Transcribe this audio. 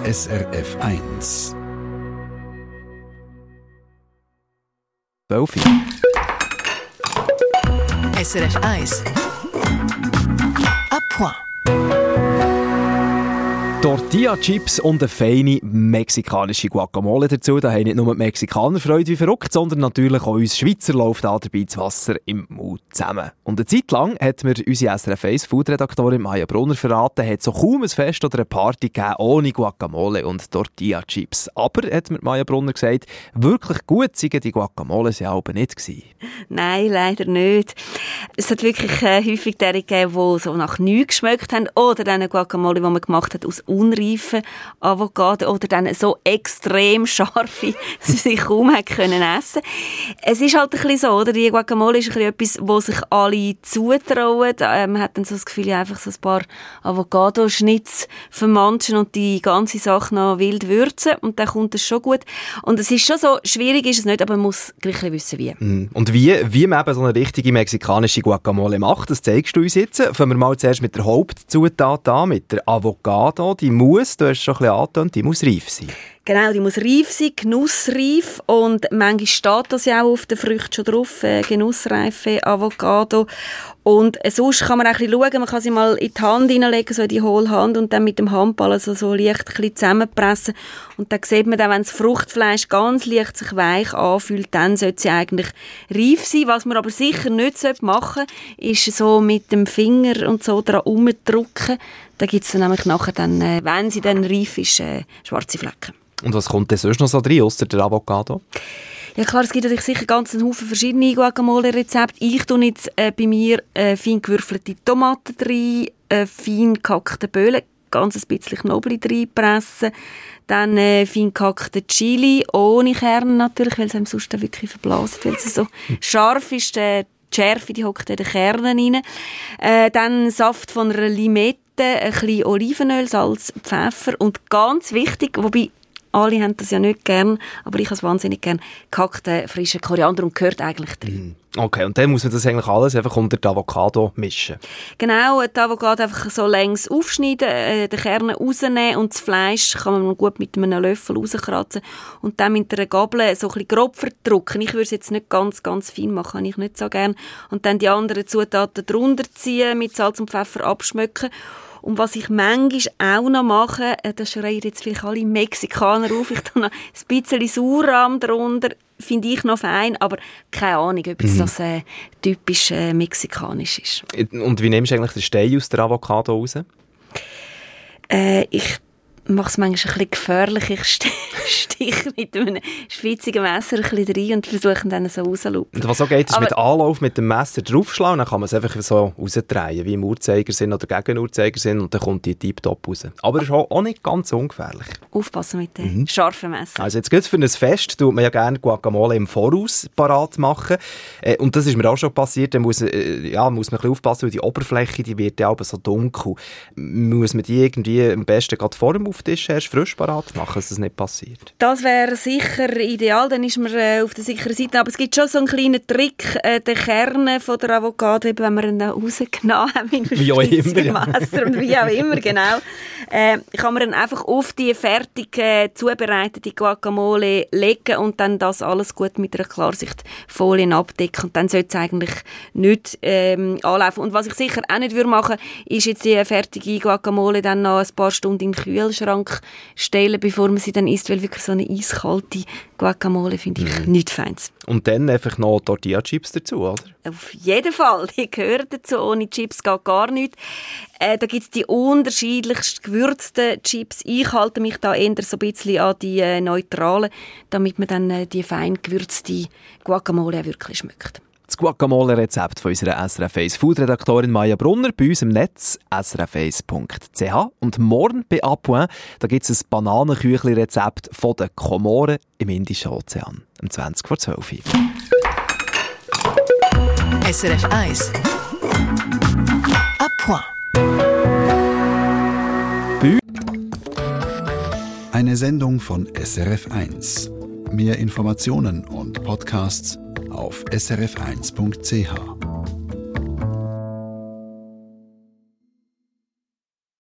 SRF 1. SRF 1. À point. Tortilla-Chips und eine feine mexikanische Guacamole dazu. Da haben nicht nur die Mexikaner Freude wie verrückt, sondern natürlich auch uns Schweizer läuft da dabei das Wasser im Mund zusammen. Und eine Zeit lang hat mir unsere SRF 1 Food-Redaktorin Maja Brunner verraten, hat so kaum ein Fest oder eine Party gegeben ohne Guacamole und Tortilla-Chips. Aber, hat mir Maja Brunner gesagt, wirklich gut seien die Guacamoles ja aber nicht gewesen. Nein, leider nicht. Es hat wirklich häufig die gegeben, die so nach nichts geschmeckt haben oder dann eine Guacamole, die man gemacht hat aus unreifen Avocado oder dann so extrem scharfe, dass sie sich kaum essen können. Es ist halt ein bisschen so, oder? Die Guacamole ist ein bisschen etwas, wo sich alle zutrauen. Man hat dann so das Gefühl, einfach so ein paar Avocado-Schnitz vermanschen und die ganze Sache noch wild würzen und dann kommt es schon gut. Und es ist schon so, schwierig ist es nicht, aber man muss gleich wissen, wie. Und wie man eben so eine richtige mexikanische Guacamole macht, das zeigst du uns jetzt. Fangen wir mal zuerst mit der Hauptzutat an, mit der Avocado. Die muss, du hast es schon ein bisschen angetönt, die muss reif sein. Genau, die muss reif sein, genussreif. Und manchmal steht das ja auch auf den Früchten schon drauf, genussreife Avocado. Und sonst kann man auch ein bisschen schauen, man kann sie mal in die Hand hineinlegen, so in die hohle Hand, und dann mit dem Handball so leicht ein bisschen zusammenpressen. Und dann sieht man dann, wenn das Fruchtfleisch ganz leicht sich weich anfühlt, dann sollte sie eigentlich reif sein. Was man aber sicher nicht machen sollte, ist so mit dem Finger und so dran rumdrücken. Da gibt es dann nämlich nachher, dann, wenn sie dann reif ist, schwarze Flecken. Und was kommt denn sonst noch so drin, ausser der Avocado? Ja klar, es gibt natürlich sicher ganz einen Haufen verschiedene Guacamole-Rezepte. Ich tue jetzt bei mir fein gewürfelte Tomaten rein, fein gehackte Böhlen, ganz ein bisschen Knoblauch reinpressen, dann fein gehackte Chili, ohne Kerne natürlich, weil es einem sonst wirklich verblasen, weil es so scharf ist. Die Schärfe, die hockt in den Kernen rein. Dann Saft von einer Limette, ein bisschen Olivenöl, Salz, Pfeffer und ganz wichtig, wobei alle haben das ja nicht gern, aber ich habe es wahnsinnig gern, gehackten frischen Koriander und gehört eigentlich drin. Okay, und dann muss man das eigentlich alles einfach unter die Avocado mischen? Genau, die Avocado einfach so längs aufschneiden, den Kern rausnehmen und das Fleisch kann man gut mit einem Löffel rauskratzen und dann mit einer Gabel so ein bisschen grob verdrücken. Ich würde es jetzt nicht ganz, ganz fein machen, habe ich nicht so gern. Und dann die anderen Zutaten drunter ziehen, mit Salz und Pfeffer abschmecken. Und was ich manchmal auch noch mache, das schreien jetzt vielleicht alle Mexikaner auf, ich tue noch ein bisschen Sauerrahm drunter, finde ich noch fein, aber keine Ahnung, ob das typisch mexikanisch ist. Und wie nimmst du eigentlich den Stein aus der Avocado raus? Ich mache es manchmal ein bisschen gefährlich. Ich stiche mit einem spitzigen Messer ein bisschen rein und versuche dann so rauszulupfen. Und was auch geht, ist mit Anlauf mit dem Messer draufschlagen, dann kann man es einfach so rausdrehen, wie im Uhrzeigersinn oder gegen Uhrzeigersinn, und dann kommt die tiptop raus. Aber das ist auch nicht ganz ungefährlich. Aufpassen mit dem scharfen Messer. Also jetzt geht es für ein Fest, tut man ja gerne Guacamole im Voraus parat machen. Und das ist mir auch schon passiert, dann muss man ein bisschen aufpassen, weil die Oberfläche, die wird ja aber so dunkel. Muss man die irgendwie am besten gerade vor dem Auftisch erst frisch parat machen, dass das nicht passiert? Das wäre sicher ideal, dann ist man auf der sicheren Seite. Aber es gibt schon so einen kleinen Trick, den Kern von der Avocado, eben, wenn wir ihn rausgenommen haben mit einem Messer und wie auch immer, genau, kann man dann einfach auf die fertig zubereitete Guacamole legen und dann das alles gut mit einer Klarsichtfolie abdecken. Und dann sollte es eigentlich nicht anlaufen. Und was ich sicher auch nicht machen würde, ist jetzt die fertige Guacamole dann noch ein paar Stunden in den Kühlschrank stellen, bevor man sie dann isst, weil wirklich so eine eiskalte Guacamole finde ich nichts Feines. Und dann einfach noch Tortilla-Chips dazu, oder? Auf jeden Fall, die gehören dazu. Ohne Chips geht gar nichts. Da gibt es die unterschiedlichst gewürzten Chips. Ich halte mich da eher so ein bisschen an die neutralen, damit man dann die fein gewürzte Guacamole auch wirklich schmeckt. Das Guacamole-Rezept von unserer SRF 1 Food-Redaktorin Maja Brunner bei uns im Netz srf1.ch. Und morgen bei «À point» gibt es ein Bananenküchli-Rezept von den Komoren im Indischen Ozean. Um 11:20. SRF 1 À point. Eine Sendung von SRF 1. Mehr Informationen und Podcasts auf srf1.ch.